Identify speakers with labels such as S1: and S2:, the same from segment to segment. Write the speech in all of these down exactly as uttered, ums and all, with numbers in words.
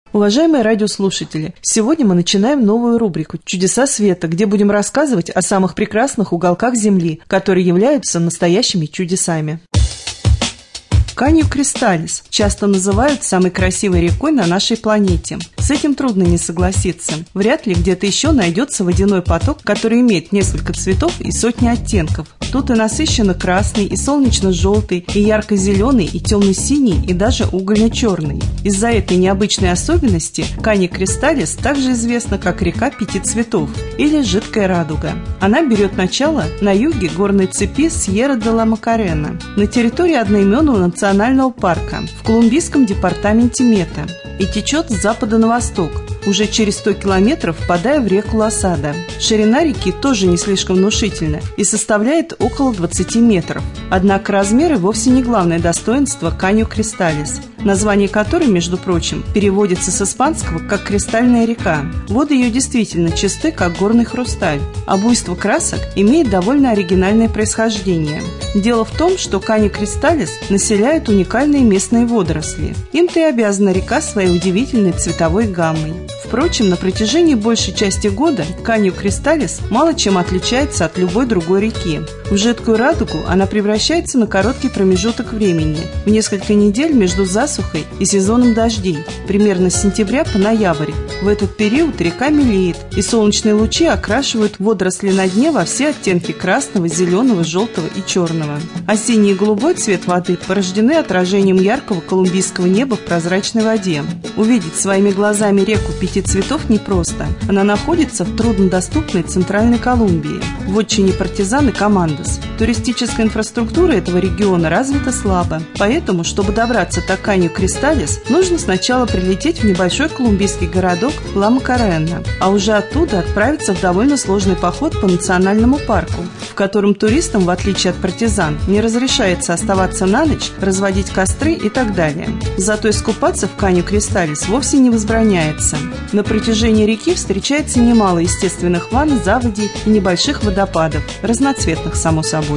S1: Уважаемые радиослушатели, сегодня мы начинаем новую рубрику «Чудеса света», где будем рассказывать о самых прекрасных уголках Земли, которые являются настоящими чудесами. Канью Кристалис часто называют самой красивой рекой на нашей планете. С этим трудно не согласиться. Вряд ли где-то еще найдется водяной поток, который имеет несколько цветов и сотни оттенков. Тут и насыщенно красный, и солнечно-желтый, и ярко-зеленый, и темно-синий, и даже угольно-черный. Из-за этой необычной особенности Канья Кристалис также известна как река пяти цветов или жидкая радуга. Она берет начало на юге горной цепи Сьерра-де-ла-Макарена, на территории одноименного национального парка в колумбийском департаменте Мета, и течет с запада на восток, уже через сто километров впадая в реку Лосада. Ширина реки тоже не слишком внушительна и составляет около двадцати метров. Однако размеры вовсе не главное достоинство Канью Кристалис, название которой, между прочим, переводится с испанского как «кристальная река». Воды ее действительно чисты, как горный хрусталь, а буйство красок имеет довольно оригинальное происхождение. Дело в том, что Канью Кристалис населяют уникальные местные водоросли. Им-то и обязана река своей удивительной цветовой гаммой. Впрочем, на протяжении большей части года Канью Кристалис мало чем отличается от любой другой реки. В жидкую радугу она превращается на короткий промежуток времени, в несколько недель между засухой и сезоном дождей, примерно с сентября по ноябрь. В этот период река мелеет, и солнечные лучи окрашивают водоросли на дне во все оттенки красного, зеленого, желтого и черного. Осенний и голубой цвет воды порождены отражением яркого колумбийского неба в прозрачной воде. Увидеть своими глазами реку пяти цветов непросто. Она находится в труднодоступной Центральной Колумбии, в вотчине партизан и командос. Туристическая инфраструктура этого региона развита слабо, поэтому, чтобы добраться до Канью Кристалис, нужно сначала прилететь в небольшой колумбийский городок Ла-Макарена, а уже оттуда отправиться в довольно сложный поход по национальному парку, в котором туристам, в отличие от партизан, не разрешается оставаться на ночь, разводить костры и так далее. Зато искупаться в Канью Кристалис вовсе не возбраняется. На протяжении реки встречается немало естественных ванн, заводей и небольших водопадов, разноцветных, само собой.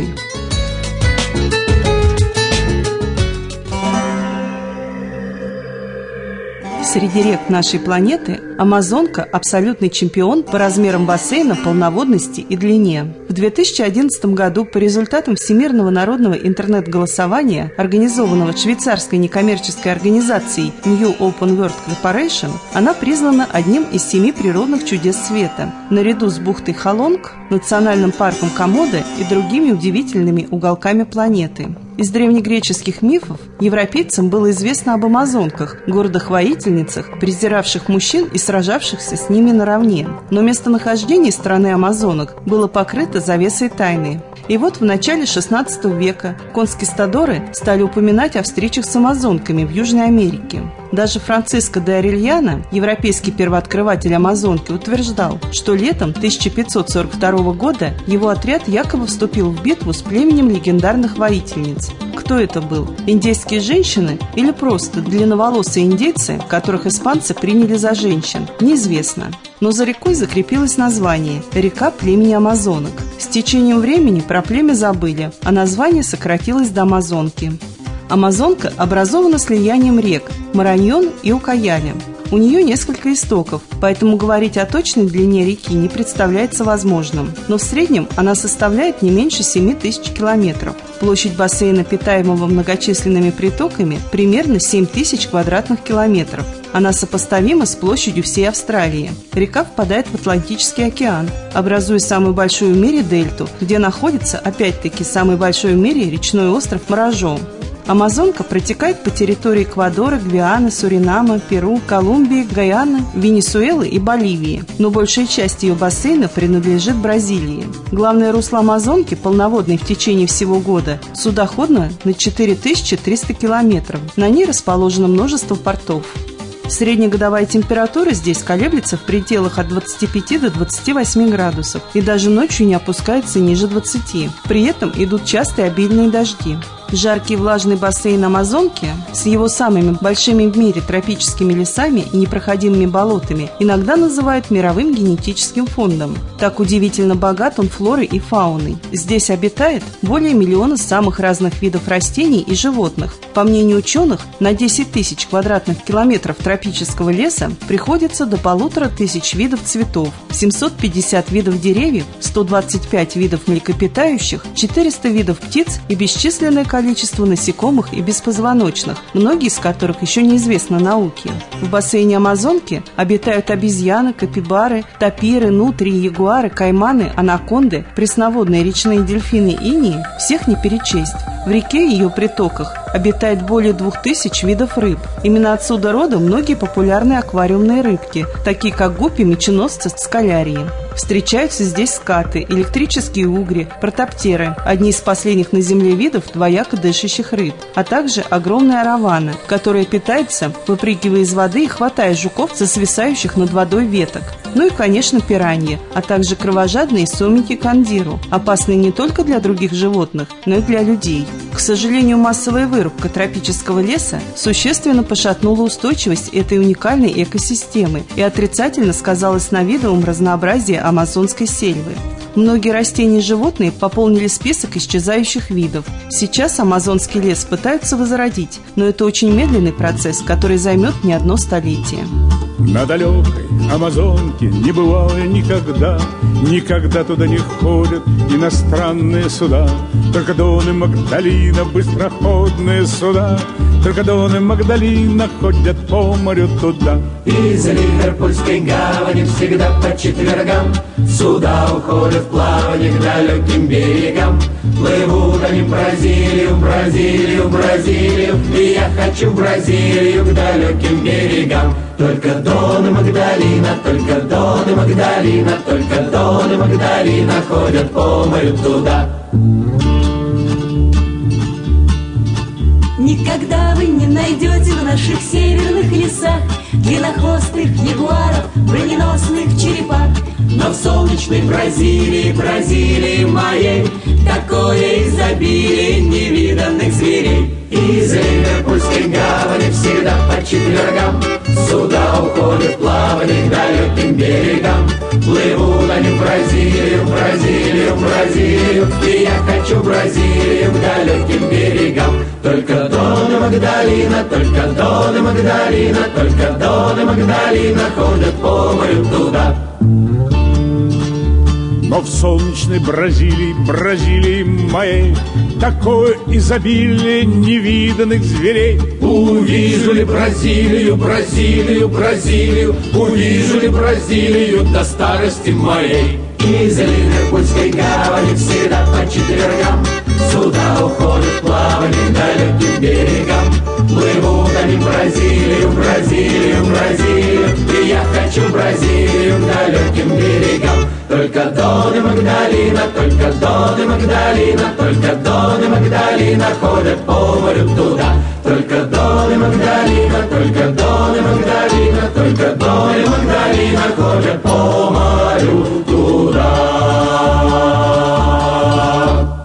S1: Среди рек нашей планеты Амазонка – абсолютный чемпион по размерам бассейна, полноводности и длине. В две тысячи одиннадцатом году по результатам Всемирного народного интернет-голосования, организованного швейцарской некоммерческой организацией New Open World Corporation, она признана одним из семи природных чудес света, наряду с бухтой Халонг, национальным парком Комодо и другими удивительными уголками планеты. Из древнегреческих мифов европейцам было известно об амазонках, гордых-воительницах, презиравших мужчин и сражавшихся с ними наравне. Но местонахождение страны амазонок было покрыто завесой тайны. И вот в начале шестнадцатого века конкистадоры стали упоминать о встречах с амазонками в Южной Америке. Даже Франциско де Орельяно, европейский первооткрыватель Амазонки, утверждал, что летом тысяча пятьсот сорок второго года его отряд якобы вступил в битву с племенем легендарных воительниц. Кто это был? Индейские женщины или просто длинноволосые индейцы, которых испанцы приняли за женщин? Неизвестно. Но за рекой закрепилось название – река племени амазонок. С течением времени про племя забыли, а название сократилось до Амазонки. Амазонка образована слиянием рек Мараньон и Укаяли. У нее несколько истоков, поэтому говорить о точной длине реки не представляется возможным. Но в среднем она составляет не меньше семи тысяч километров. Площадь бассейна, питаемого многочисленными притоками, примерно семь тысяч квадратных километров. Она сопоставима с площадью всей Австралии. Река впадает в Атлантический океан, образуя самую большую в мире дельту, где находится, опять-таки, самый большой в мире речной остров Моражо. Амазонка протекает по территории Эквадора, Гвианы, Суринама, Перу, Колумбии, Гайаны, Венесуэлы и Боливии, но большая часть ее бассейна принадлежит Бразилии. Главное русло Амазонки, полноводное в течение всего года, судоходно на четыре тысячи триста километров. На ней расположено множество портов. Среднегодовая температура здесь колеблется в пределах от двадцати пяти до двадцати восьми градусов и даже ночью не опускается ниже двадцати. При этом идут частые обильные дожди. Жаркий влажный бассейн Амазонки с его самыми большими в мире тропическими лесами и непроходимыми болотами иногда называют мировым генетическим фондом. Так удивительно богат он флорой и фауной. Здесь обитает более миллиона самых разных видов растений и животных. По мнению ученых, на десять тысяч квадратных километров тропического леса приходится до полутора тысяч видов цветов, семьсот пятьдесят видов деревьев, сто двадцать пять видов млекопитающих, четыреста видов птиц и бесчисленное количество насекомых и беспозвоночных, многие из которых еще неизвестны науке. В бассейне Амазонки обитают обезьяны, капибары, тапиры, нутрии, ягуары, кайманы, анаконды, пресноводные речные дельфины инии, всех не перечесть. В реке и ее притоках обитает более двух тысяч видов рыб. Именно отсюда родом многие популярные аквариумные рыбки, такие как гуппи, меченосцы, скалярии. Встречаются здесь скаты, электрические угри, протоптеры, одни из последних на Земле видов двояко дышащих рыб, а также огромные араваны, которые питаются, выпрыгивая из воды и хватая жуков со свисающих над водой веток. Ну и, конечно, пираньи, а также кровожадные сомики кандиру, опасные не только для других животных, но и для людей. К сожалению, массовая вырубка тропического леса существенно пошатнула устойчивость этой уникальной экосистемы и отрицательно сказалась на видовом разнообразии амазонской сельвы. Многие растения и животные пополнили список исчезающих видов. Сейчас амазонский лес пытаются возродить, но это очень медленный процесс, который займет не одно столетие.
S2: На далекой Амазонке не бывало никогда, никогда туда не ходят иностранные суда. Только Дон и Магдалина, быстроходные суда, только Дон и Магдалина ходят по морю туда.
S3: Из Ливерпульской гавани всегда по четвергам суда уходят в плавание к далеким берегам. Плывут они в Бразилию, Бразилию, Бразилию, и я хочу в Бразилию к далеким берегам. Только Дон и Магдалина, только Дон и Магдалина, только Дон и Магдалина ходят по морю туда.
S4: Никогда вы не найдете в наших северных лесах длиннохвостых ягуаров, броненосных черепах.
S3: Но в солнечной Бразилии, Бразилии моей, такое изобилие невиданных зверей. Из Ливерпульской гавани всегда по четвергам суда уходят в плавание к далеким берегам. Плывут они в Бразилию, Бразилию, Бразилию, и я хочу в Бразилию к далеким берегам. Только Дон и Магдалина, только Дон и Магдалина, только Дон и Магдалина ходят по морю туда.
S2: Но в солнечной Бразилии, Бразилии моей, такое изобилие невиданных зверей.
S3: Увижу ли Бразилию, Бразилию, Бразилию, увижу ли Бразилию до старости моей. Из Ливерпульской гавани всегда по четвергам суда уходят в плавание к далеким берегам. Плывут они в Бразилию, Бразилию, Бразилию, и я хочу в Бразилию к далеким берегам. Только Дон и Магдалина, только Дон и Магдалина, только Дон и Магдалина ходят по морю туда. Только Дон и Магдалина, только Дон и Магдалина, только Дон и Магдалина ходят по